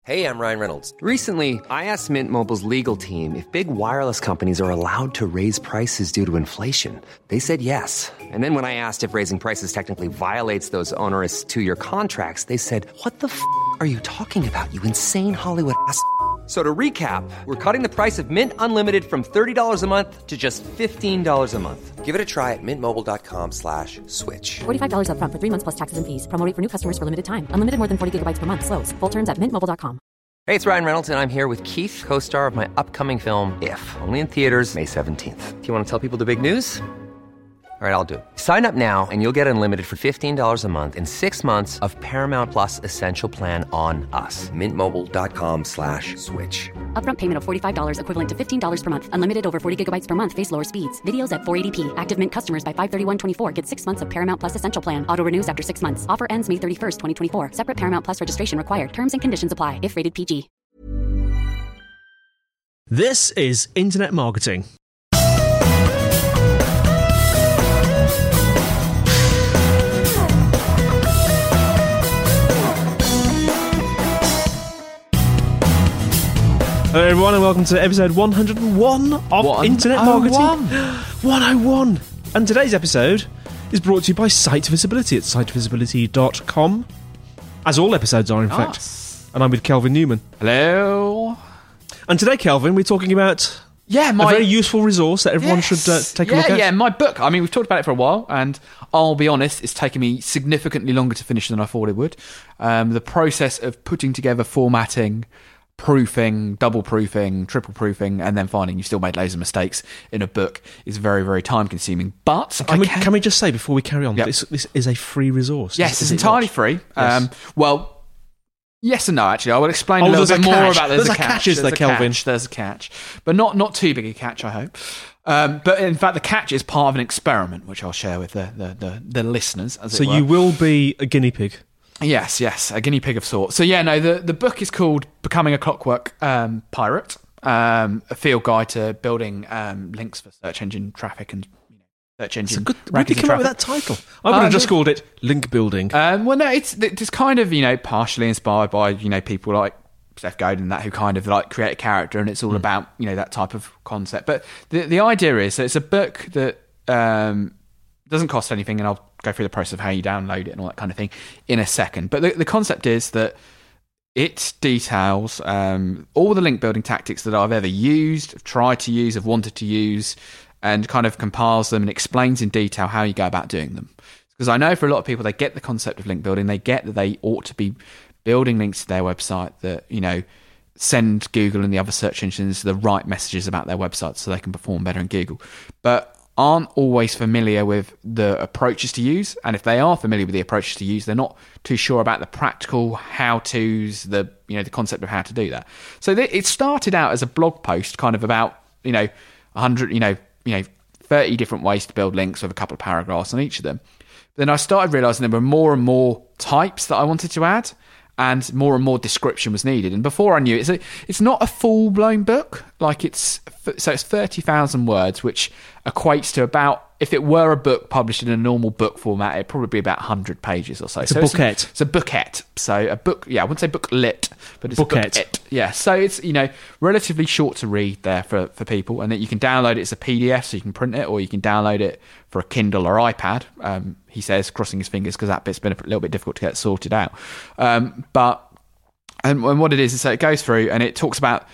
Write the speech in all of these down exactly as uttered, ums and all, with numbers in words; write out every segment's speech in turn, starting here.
Hey, I'm Ryan Reynolds. Recently, I asked Mint Mobile's legal team if big wireless companies are allowed to raise prices due to inflation. They said yes. And then when I asked if raising prices technically violates those onerous two-year contracts, they said, what the f*** are you talking about, you insane Hollywood ass f- So to recap, we're cutting the price of Mint Unlimited from thirty dollars a month to just fifteen dollars a month. Give it a try at mintmobile.com slash switch. forty-five dollars up front for three months plus taxes and fees. Promo rate for new customers for limited time. Unlimited more than forty gigabytes per month. Slows full terms at mint mobile dot com. Hey, it's Ryan Reynolds, and I'm here with Keith, co-star of my upcoming film, If, only in theaters May seventeenth. Do you want to tell people the big news? All right, I'll do it. Sign up now and you'll get unlimited for fifteen dollars a month and six months of Paramount Plus Essential Plan on us. mintmobile.com slash switch. Upfront payment of forty-five dollars equivalent to fifteen dollars per month. Unlimited over forty gigabytes per month. Face lower speeds. Videos at four eighty p. Active Mint customers by five thirty-one twenty-four get six months of Paramount Plus Essential Plan. Auto renews after six months. Offer ends May thirty-first, twenty twenty-four. Separate Paramount Plus registration required. Terms and conditions apply if rated P G. This is Internet Marketing. Hello everyone and welcome to episode one hundred and one of one Internet oh one. Marketing. one oh one! And today's episode is brought to you by Site Visibility at site visibility dot com. As all episodes are, in Nice. fact. And I'm with Kelvin Newman. Hello. And today, Kelvin, we're talking about Yeah, my a very useful resource that everyone Yes. should uh, take a yeah, look at. Yeah, my book. I mean, we've talked about it for a while, and I'll be honest, it's taken me significantly longer to finish than I thought it would. Um, the process of putting together formatting, proofing, double proofing, triple proofing, and then finding you've still made loads of mistakes in a book is very, very time consuming. But Can I we, can, can we just say, before we carry on, Yep. this, this is a free resource? yes, is, it's is it entirely not? free. Yes. Um, well, yes and no, actually. I will explain Oh, a little there's bit a more catch. about There's there's, a a catch. catch, is there, There's a Kelvin? catch. There's a catch. But not, not too big a catch, I hope. Um, but in fact, the catch is part of an experiment, which I'll share with the, the, the, the listeners, as So it were. you will be a guinea pig. Yes, yes, a guinea pig of sorts. So yeah, no, the, the book is called Becoming a Clockwork um, Pirate, um, a field guide to building um, links for search engine traffic and you know, search engine. It's a good. Where did rankings you come and up with that traffic. title? I would Uh, have just the- called it link building. Um, well, no, it's it's kind of you know partially inspired by you know people like Seth Godin and that who kind of like create a character, and it's all Mm. about you know that type of concept. But the the idea is that it's a book that um, doesn't cost anything, and I'll go through the process of how you download it and all that kind of thing in a second. But the, the concept is that it details um, all the link building tactics that I've ever used, have tried to use, have wanted to use, and kind of compiles them and explains in detail how you go about doing them. Because I know for a lot of people, they get the concept of link building, they get that they ought to be building links to their website that, you know, send Google and the other search engines the right messages about their website so they can perform better in Google. But aren't always familiar with the approaches to use, and if they are familiar with the approaches to use, they're not too sure about the practical how-tos, the you know the concept of how to do that. So th- it started out as a blog post, kind of about you know one hundred, you know, you know, thirty different ways to build links with a couple of paragraphs on each of them. Then I started realizing there were more and more types that I wanted to add, and more and more description was needed. And before I knew it, it's, a, it's not a full-blown book. Like it's so it's thirty thousand words, which equates to about, if it were a book published in a normal book format, it'd probably be about one hundred pages or so. It's a so bookette. It's, it's a bookette. So a book, yeah, I wouldn't say booklet, but it's Bookette. a bookette. Yeah, so it's, you know, relatively short to read there for, for people, and that you can download it as a P D F, so you can print it, or you can download it for a Kindle or iPad. Um, he says, crossing his fingers, because that bit's been a little bit difficult to get sorted out. Um, but and, and what it is is that it goes through and it talks about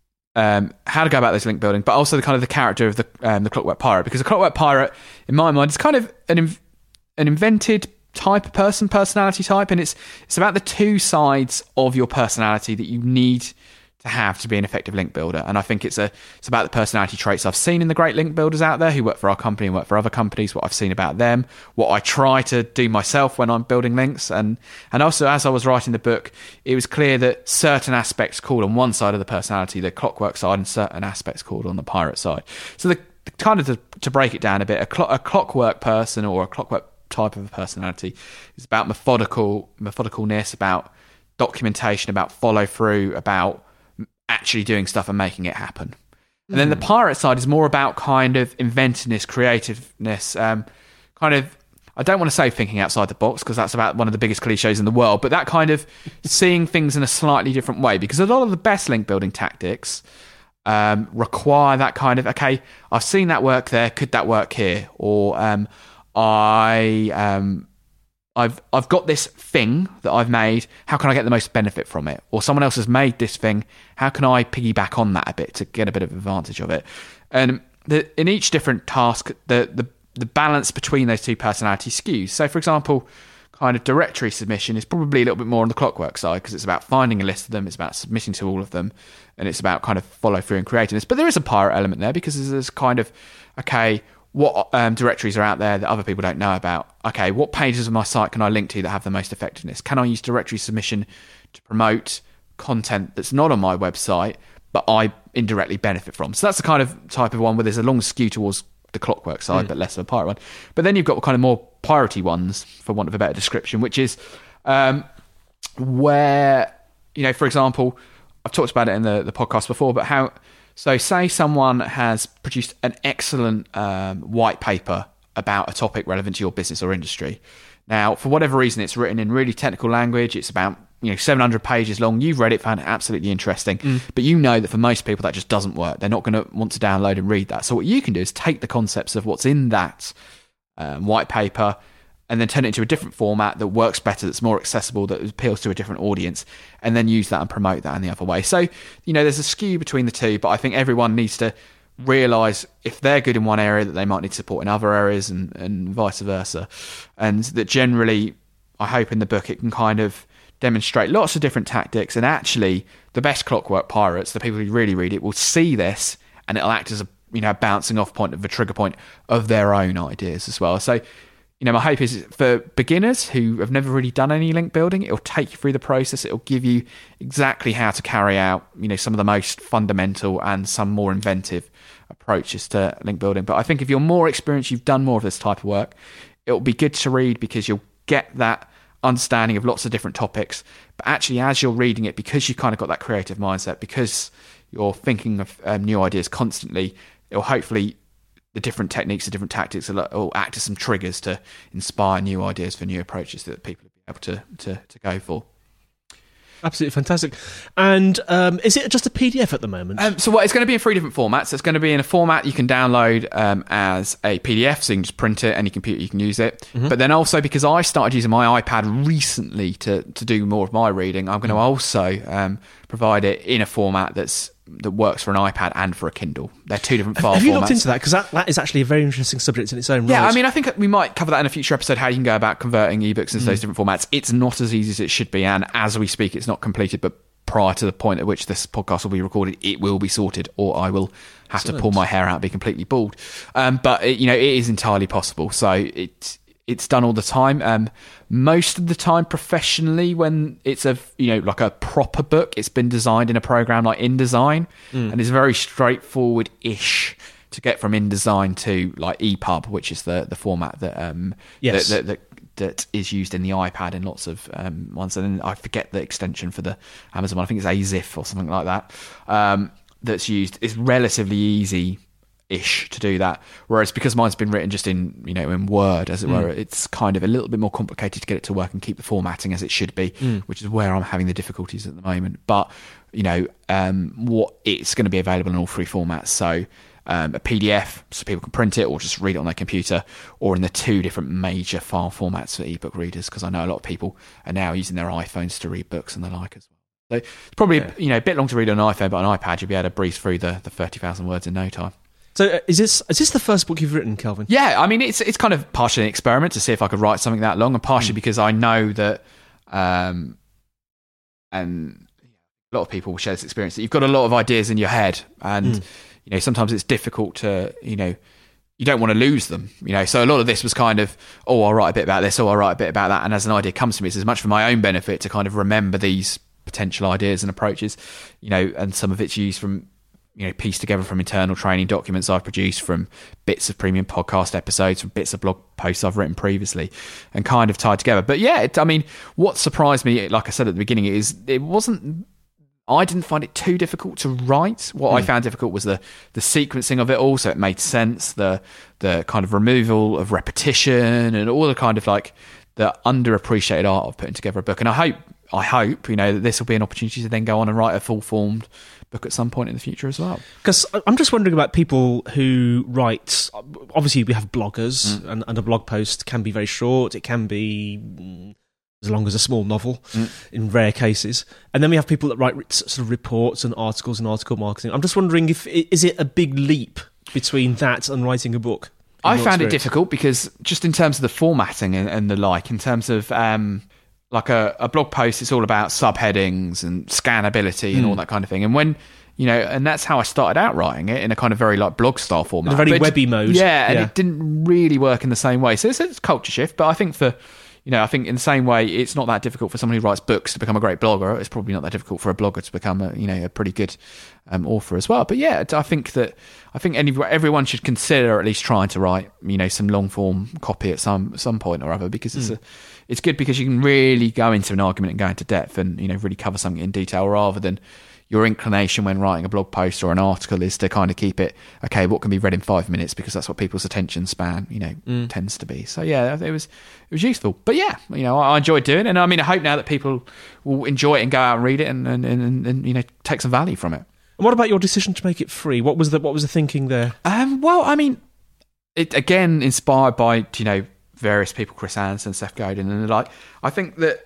um, how to go about this link building, but also the kind of the character of the um, the Clockwork Pirate, because the Clockwork Pirate, in my mind, is kind of an inv- an invented type of person, personality type, and it's it's about the two sides of your personality that you need to have to be an effective link builder. And I think it's a it's about the personality traits I've seen in the great link builders out there who work for our company and work for other companies, what I've seen about them, what I try to do myself when I'm building links. And and also, as I was writing the book, it was clear that certain aspects called on one side of the personality, the clockwork side, and certain aspects called on the pirate side. So the kind of to, to break it down a bit, a, cl- a clockwork person or a clockwork type of a personality is about methodical methodicalness, about documentation, about follow through, about actually doing stuff and making it happen. And then the pirate side is more about kind of inventiveness, creativeness, um, kind of, I don't want to say thinking outside the box because that's about one of the biggest cliches in the world, but that kind of seeing things in a slightly different way, because a lot of the best link building tactics um, require that kind of, okay, I've seen that work there, could that work here? Or um, I, um, I've I've got this thing that I've made, how can I get the most benefit from it? Or someone else has made this thing, how can I piggyback on that a bit to get a bit of advantage of it? And the, in each different task, the the the balance between those two personalities skews. So, for example, kind of directory submission is probably a little bit more on the clockwork side because it's about finding a list of them, it's about submitting to all of them, and it's about kind of follow through and creating this. But there is a pirate element there because there's kind of, okay, what um, directories are out there that other people don't know about? Okay, what pages of my site can I link to that have the most effectiveness? Can I use directory submission to promote content that's not on my website, but I indirectly benefit from? So that's the kind of type of one where there's a long skew towards the clockwork side, mm. but less of a pirate one. But then you've got kind of more piratey ones, for want of a better description, which is um, where, you know, for example, I've talked about it in the, the podcast before, but how, so say someone has produced an excellent um, white paper about a topic relevant to your business or industry. Now, for whatever reason, it's written in really technical language. It's about, you know, seven hundred pages long. You've read it, found it absolutely interesting. Mm. But you know that for most people, that just doesn't work. They're not going to want to download and read that. So what you can do is take the concepts of what's in that um, white paper and then turn it into a different format that works better, that's more accessible, that appeals to a different audience, and then use that and promote that in the other way. So, you know, there's a skew between the two, but I think everyone needs to realise if they're good in one area that they might need support in other areas, and, and vice versa. And that generally, I hope in the book it can kind of demonstrate lots of different tactics, and actually the best clockwork pirates, the people who really read it, will see this and it'll act as a, you know, bouncing off point of a trigger point of their own ideas as well. So, you know, my hope is for beginners who have never really done any link building, it'll take you through the process. It'll give you exactly how to carry out, you know, some of the most fundamental and some more inventive approaches to link building. But I think if you're more experienced, you've done more of this type of work, it'll be good to read because you'll get that understanding of lots of different topics. But actually, as you're reading it, because you've kind of got that creative mindset, because you're thinking of um, new ideas constantly, it'll hopefully, the different techniques, the different tactics will, will act as some triggers to inspire new ideas for new approaches that people will be able to, to, to go for. Absolutely fantastic. And um, is it just a P D F at the moment? Um, so what, it's going to be in three different formats. It's going to be in a format you can download um, as a P D F, so you can just print it, any computer you can use it. Mm-hmm. But then also, because I started using my iPad recently to, to do more of my reading, I'm going to also um, provide it in a format that's that works for an iPad and for a Kindle. They're two different file formats. Have you looked into that? Because that, that is actually a very interesting subject in its own right. Yeah, I mean, I think we might cover that in a future episode, how you can go about converting ebooks into mm. those different formats. It's not as easy as it should be, and as we speak, it's not completed, but prior to the point at which this podcast will be recorded, it will be sorted, or I will have Excellent. to pull my hair out and be completely bald. Um, but, it, you know, it is entirely possible. So it it's done all the time. Um, most of the time professionally, when it's a, you know, like a proper book, it's been designed in a program like InDesign, mm. and it's very straightforward-ish to get from InDesign to like E P U B, which is the, the format that, um, yes. that, that, that, that is used in the iPad in lots of um, ones. And then I forget the extension for the Amazon one. I think it's A Z I F or something like that. Um, that's used. It's relatively easy ish to do that, whereas because mine's been written just in, you know, in Word, as it mm. were, it's kind of a little bit more complicated to get it to work and keep the formatting as it should be, mm. which is where I'm having the difficulties at the moment. But, you know, um, what it's going to be available in all three formats. So um, a P D F, so people can print it or just read it on their computer, or in the two different major file formats for ebook readers, because I know a lot of people are now using their iPhones to read books and the like as well. So it's probably yeah. you know, a bit long to read on an iPhone, but on an iPad you'll be able to breeze through the, the thirty thousand words in no time. So uh, is this is this the first book you've written, Kelvin? Yeah, I mean, it's it's kind of partially an experiment to see if I could write something that long, and partially mm. because I know that, um, and a lot of people will share this experience, that you've got a lot of ideas in your head, and mm. you know, sometimes it's difficult to, you know, you don't want to lose them, you know. So a lot of this was kind of, oh, I'll write a bit about this, or I'll write a bit about that, and as an idea comes to me, it's as much for my own benefit to kind of remember these potential ideas and approaches, you know, and some of it's used from, you know, pieced together from internal training documents I've produced, from bits of premium podcast episodes, from bits of blog posts I've written previously, and kind of tied together. But yeah, it, I mean, what surprised me, like I said at the beginning, is it wasn't I didn't find it too difficult to write. What mm. I found difficult was the the sequencing of it all, so it made sense. The the kind of removal of repetition and all the kind of like the underappreciated art of putting together a book. And I hope, I hope, you know, that this will be an opportunity to then go on and write a full formed book at some point in the future as well. Because I'm just wondering about people who write. Obviously, we have bloggers, mm. and, and a blog post can be very short. It can be as long as a small novel mm. in rare cases. And then we have people that write sort of reports and articles and article marketing. I'm just wondering, if is it a big leap between that and writing a book? I found experience? it difficult because just in terms of the formatting and, and the like, in terms of um, like a, a blog post, it's all about subheadings and scannability and mm. all that kind of thing. And when, you know, and that's how I started out writing it, in a kind of very like blog style format. In a very but webby mode. Yeah, and yeah. it didn't really work in the same way. So it's a culture shift, but I think for... You know, I think in the same way, it's not that difficult for someone who writes books to become a great blogger. It's probably not that difficult for a blogger to become a, you know, a pretty good um, author as well. But yeah, I think that I think any, everyone should consider at least trying to write, you know, some long form copy at some some point or other, because it's mm. a, it's good because you can really go into an argument and go into depth and, you know, really cover something in detail, rather than your inclination when writing a blog post or an article is to kind of keep it, okay, what can be read in five minutes, because that's what people's attention span, you know, mm. tends to be. So yeah, it was it was useful. But yeah, you know, I enjoyed doing it, and I mean, I hope now that people will enjoy it and go out and read it and and, and, and you know, take some value from it. And what about your decision to make it free? What was the what was the thinking there? Um, well, I mean, it again inspired by, you know, various people, Chris Anderson, Seth Godin, and the like. I think that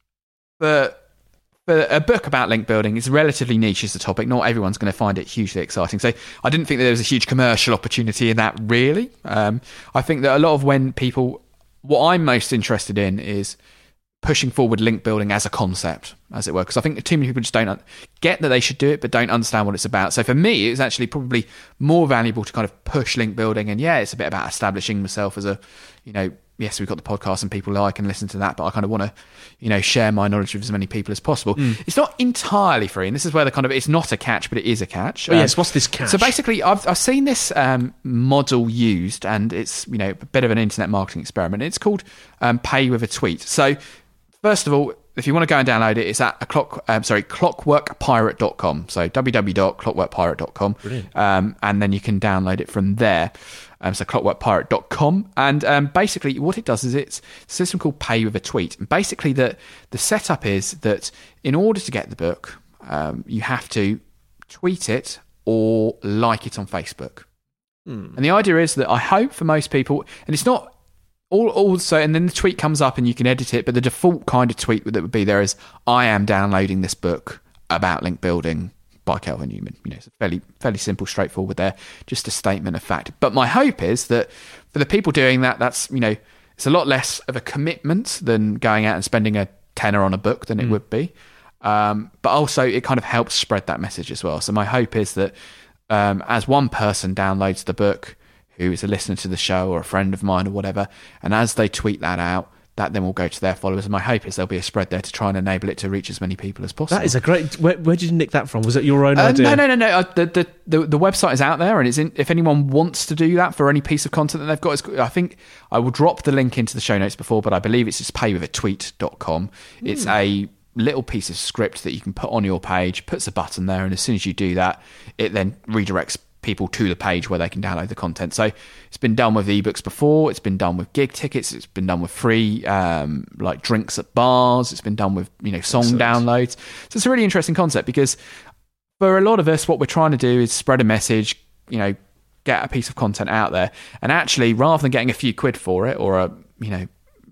the But a book about link building is relatively niche as a topic. Not everyone's going to find it hugely exciting. So I didn't think that there was a huge commercial opportunity in that, really. Um, I think that a lot of when people... What I'm most interested in is pushing forward link building as a concept, as it were. Because I think too many people just don't get that they should do it, but don't understand what it's about. So for me, it's actually probably more valuable to kind of push link building. And yeah, it's a bit about establishing myself as a, you know... Yes, we've got the podcast and people like and listen to that, but I kind of want to, you know, share my knowledge with as many people as possible. Mm. It's not entirely free, and this is where the kind of, it's not a catch, but it is a catch. Oh, um, yes, what's this catch? So basically, I've I've seen this um, model used, and it's, you know, a bit of an internet marketing experiment. It's called um, Pay with a Tweet. So first of all, if you want to go and download it, it's at a clock, um, sorry, clockwork pirate dot com. So w w w dot clockwork pirate dot com. Brilliant. Um, and then you can download it from there. Um, so clockwork pirate dot com. And um, basically what it does is it's a system called Pay with a Tweet. And basically the, the setup is that in order to get the book, um, you have to tweet it or like it on Facebook. Hmm. And the idea is that I hope for most people, and it's not all also, and then the tweet comes up and you can edit it, but the default kind of tweet that would be there is, I am downloading this book about link building by Kelvin Newman. You know, it's fairly fairly simple, straightforward there, just a statement of fact. But my hope is that for the people doing that, that's, you know, it's a lot less of a commitment than going out and spending a tenner on a book than it mm. would be. Um, but also it kind of helps spread that message as well. So my hope is that um, as one person downloads the book, who is a listener to the show or a friend of mine or whatever, and as they tweet that out, that then will go to their followers. And my hope is there'll be a spread there to try and enable it to reach as many people as possible. That is a great... Where, where did you nick that from? Was it your own uh, idea? No, no, no, no. Uh, the, the, the, the website is out there, and it's in, if anyone wants to do that for any piece of content that they've got, it's, I think I will drop the link into the show notes before, but I believe it's just pay with a tweet dot com. Mm. It's a little piece of script that you can put on your page, puts a button there, and as soon as you do that, it then redirects people to the page where they can download the content. So it's been done with ebooks before, it's been done with gig tickets, it's been done with free um, like drinks at bars, it's been done with, you know, song Excellent. downloads. So it's a really interesting concept, because for a lot of us, what we're trying to do is spread a message, you know, get a piece of content out there, and actually rather than getting a few quid for it or a, you know,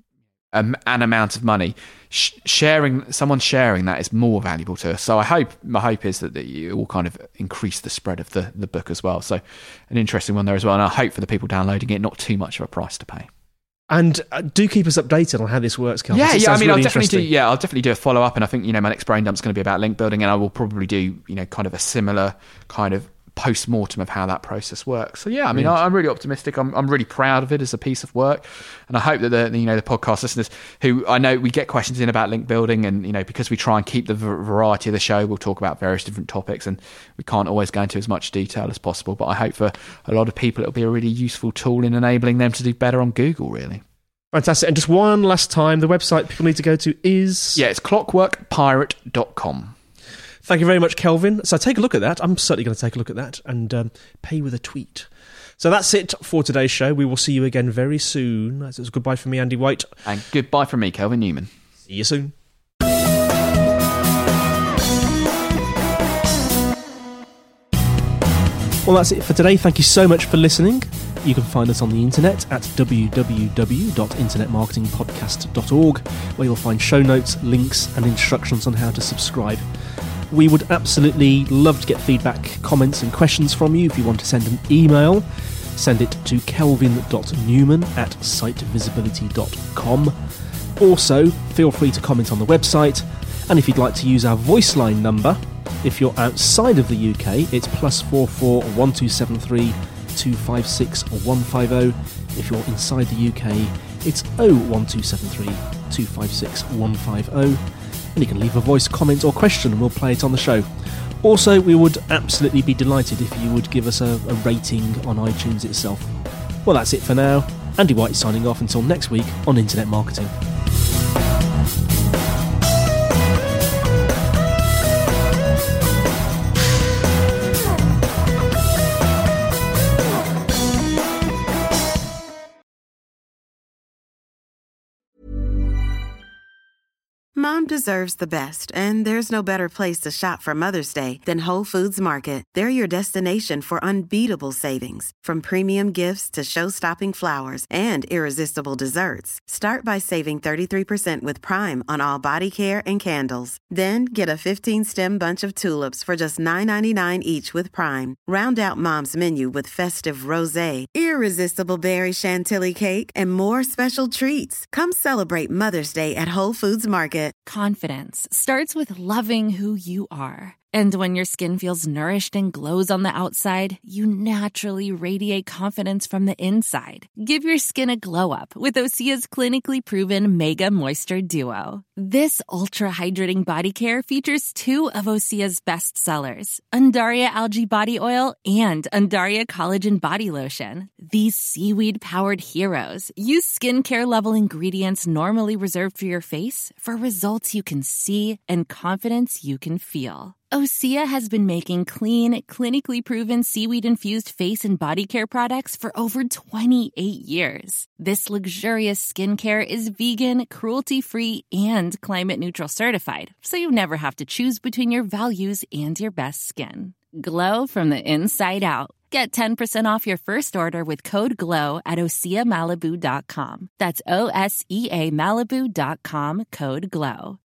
Um, an amount of money, sh- sharing someone sharing that is more valuable to us. So I hope my hope is that, that it will kind of increase the spread of the, the book as well. So an interesting one there as well, and I hope for the people downloading it, not too much of a price to pay. And uh, do keep us updated on how this works, Kelvin. Yeah, yeah. I mean, really I'll definitely do. Yeah, I'll definitely do a follow up, and I think, you know, my next brain dump's going to be about link building, and I will probably do, you know, kind of a similar kind of post-mortem of how that process works. So yeah, I mean, mm. I, I'm really optimistic. I'm I'm really proud of it as a piece of work, and I hope that the, you know, the podcast listeners who, I know we get questions in about link building, and, you know, because we try and keep the variety of the show, we'll talk about various different topics, and we can't always go into as much detail as possible, but I hope for a lot of people it'll be a really useful tool in enabling them to do better on Google, really. Fantastic. And just one last time, the website people need to go to is... Yeah, it's clockwork pirate dot com. Thank you very much, Kelvin. So take a look at that. I'm certainly going to take a look at that and um, pay with a tweet. So that's it for today's show. We will see you again very soon. That's a goodbye from me, Andy White. And goodbye from me, Kelvin Newman. See you soon. Well, that's it for today. Thank you so much for listening. You can find us on the internet at w w w dot internet marketing podcast dot org, where you'll find show notes, links, and instructions on how to subscribe. We would absolutely love to get feedback, comments, and questions from you. If you want to send an email, send it to kelvin dot newman at site visibility dot com. Also, feel free to comment on the website. And if you'd like to use our voice line number, if you're outside of the U K, it's plus four four one two seven three two five six one five zero. If you're inside the U K, it's oh one two seven three two five six one five zero. And you can leave a voice comment or question and we'll play it on the show. Also, we would absolutely be delighted if you would give us a, a rating on iTunes itself. Well, that's it for now. Andy White signing off until next week on Internet Marketing. Mom deserves the best, and there's no better place to shop for Mother's Day than Whole Foods Market. They're your destination for unbeatable savings, from premium gifts to show-stopping flowers and irresistible desserts. Start by saving thirty-three percent with Prime on all body care and candles. Then get a fifteen-stem bunch of tulips for just nine ninety-nine each with Prime. Round out Mom's menu with festive rosé, irresistible berry chantilly cake, and more special treats. Come celebrate Mother's Day at Whole Foods Market. Confidence starts with loving who you are. And when your skin feels nourished and glows on the outside, you naturally radiate confidence from the inside. Give your skin a glow up with Osea's clinically proven Mega Moisture Duo. This ultra-hydrating body care features two of Osea's best sellers, Undaria Algae Body Oil and Undaria Collagen Body Lotion. These seaweed-powered heroes use skincare-level ingredients normally reserved for your face for results you can see and confidence you can feel. Osea has been making clean, clinically proven seaweed-infused face and body care products for over twenty-eight years. This luxurious skincare is vegan, cruelty-free, and climate-neutral certified, so you never have to choose between your values and your best skin. Glow from the inside out. Get ten percent off your first order with code GLOW at osea malibu dot com. That's O S E A Malibu dot com, code GLOW.